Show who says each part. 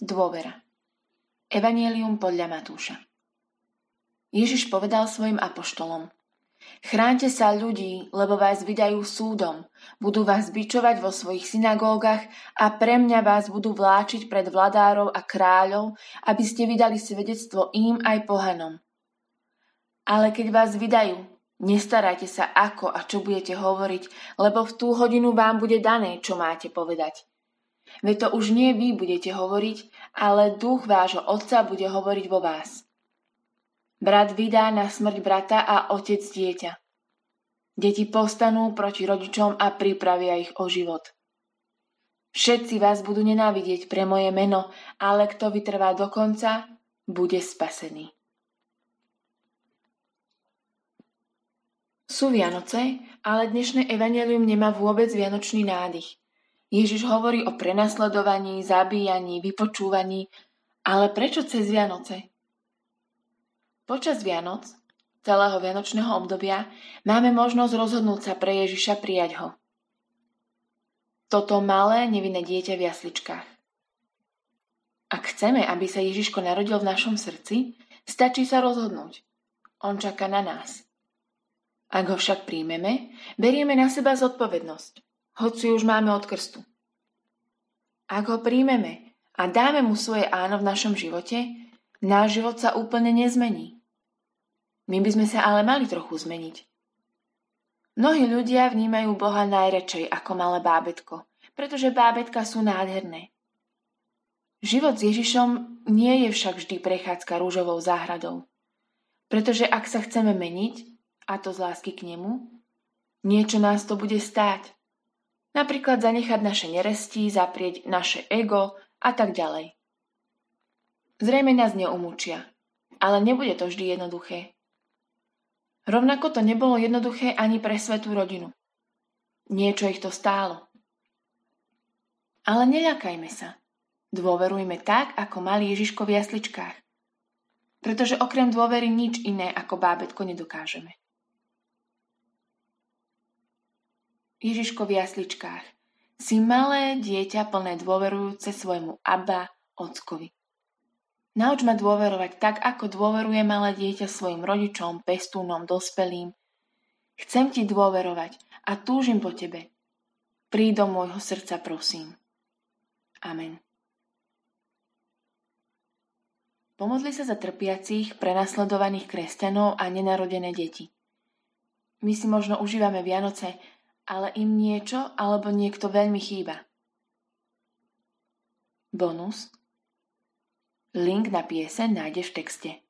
Speaker 1: Dôvera. Evanjelium podľa Matúša. Ježiš povedal svojim apoštolom: Chránte sa ľudí, lebo vás vydajú súdom, budú vás bičovať vo svojich synagógach a pre mňa vás budú vláčiť pred vladárov a kráľov, aby ste vydali svedectvo im aj pohanom. Ale keď vás vydajú, nestarajte sa ako a čo budete hovoriť, lebo v tú hodinu vám bude dané, čo máte povedať. Veď to už nie vy budete hovoriť, ale duch vášho Otca bude hovoriť vo vás. Brat vydá na smrť brata a otec dieťa. Deti povstanú proti rodičom a pripravia ich o život. Všetci vás budú nenávidieť pre moje meno, ale kto vytrvá do konca, bude spasený. Sú Vianoce, ale dnešné evanjelium nemá vôbec vianočný nádych. Ježiš hovorí o prenasledovaní, zabíjaní, vypočúvaní, ale prečo cez Vianoce? Počas Vianoc, celého vianočného obdobia, máme možnosť rozhodnúť sa pre Ježiša prijať ho. Toto malé, nevinné dieťa v jasličkách. Ak chceme, aby sa Ježiško narodil v našom srdci, stačí sa rozhodnúť. On čaká na nás. Ak ho však príjmeme, berieme na seba zodpovednosť, hoci už máme od krstu. Ak ho príjmeme a dáme mu svoje áno v našom živote, náš život sa úplne nezmení. My by sme sa ale mali trochu zmeniť. Mnohí ľudia vnímajú Boha najradšej ako malé bábätko, pretože bábätka sú nádherné. Život s Ježišom nie je však vždy prechádzka rúžovou záhradou, pretože ak sa chceme meniť, a to z lásky k nemu, niečo nás to bude stáť. Napríklad zanechať naše neresti, zaprieť naše ego a tak ďalej. Zrejme nás neumúčia, ale nebude to vždy jednoduché. Rovnako to nebolo jednoduché ani pre svätú rodinu. Niečo ich to stálo. Ale neľakajme sa. Dôverujme tak, ako mali Ježiško v jasličkách. Pretože okrem dôvery nič iné ako bábätko nedokážeme. Ježiško v jasličkách. Si malé dieťa plné dôverujúce svojmu Abba, Ockovi. Nauč ma dôverovať tak, ako dôveruje malé dieťa svojim rodičom, pestúnom, dospelým. Chcem ti dôverovať a túžim po tebe. Príď do môjho srdca, prosím. Amen. Pomodli sa za trpiacich, prenasledovaných kresťanov a nenarodené deti. My si možno užívame Vianoce, ale im niečo alebo niekto veľmi chýba. Bonus. Link na pieseň nájdeš v texte.